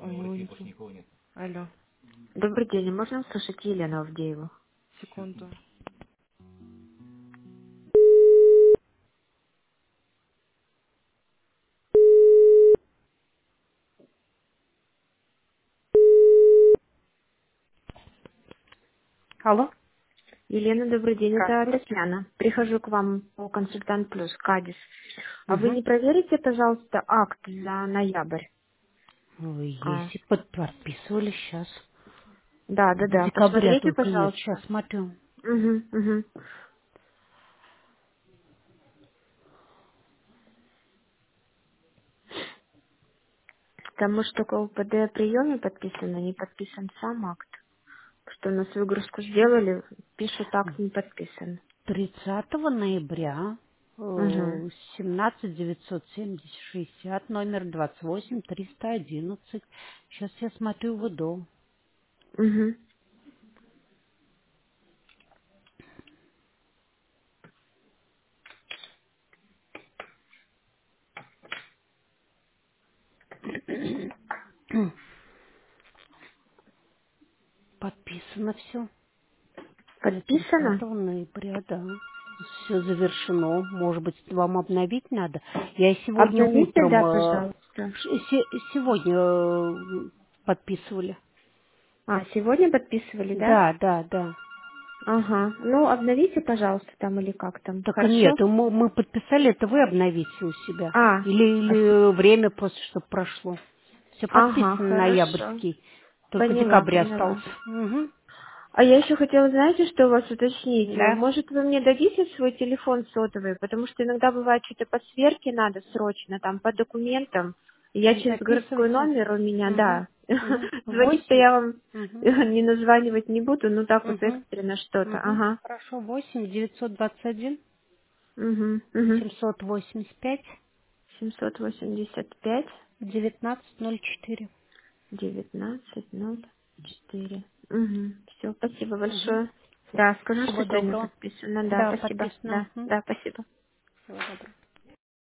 Ой, его никого. Алло, Добрый день, можно услышать Елену Авдееву? секунду. Алло? Елена, добрый день, это Здравствуйте. Татьяна. Прихожу к вам по консультант плюс, Кадис. А вы Угу. не проверите, пожалуйста, акт за ноябрь? Вы А, если подписывали сейчас. да, да, С да, декабря посмотрите, только нет. Сейчас пожалуйста. смотрю. Угу, угу. Потому что только в УПД приеме подписано, не подписан сам акт. Что на выгрузку сделали, пишут акт не подписан. 30 ноября Угу, 17 970 60 номер 28 311. Сейчас я смотрю в ИДО. угу. Подписано все. Для Подписано? 30 ноября, да. Все завершено. Может быть, вам обновить надо? Я сегодня Обновите, утром, да, пожалуйста. сегодня подписывали. А, сегодня подписывали, да? Да, да, да. Ага. Ну, обновите, пожалуйста, там или как там. Так нет, Хорошо? мы подписали, это вы обновите у себя. А, Или время просто, чтобы прошло. Все ага, подписано хорошо. ноябрьский. Только Поняла, декабрь поняла. остался. Угу. А я еще хотела, знаете, что у вас уточнить? Да. Может, вы мне дадите свой телефон сотовый? Потому что иногда бывает, что-то по сверке надо срочно, там, по документам. И я через городской Записывайте. номер у меня, Угу. да. Угу. Звонить-то 8. я вам Угу. не названивать не буду, ну так вот Угу. экстренно что-то. Угу. Ага. Хорошо. 8 921 Угу, угу. 785 785. 1904. 1904. Угу. Все, спасибо Угу. большое. Да, скажу, что Всего сегодня доброго. подписано. Да, Да, спасибо. подписано. Да, Угу. да, спасибо. Всего доброго.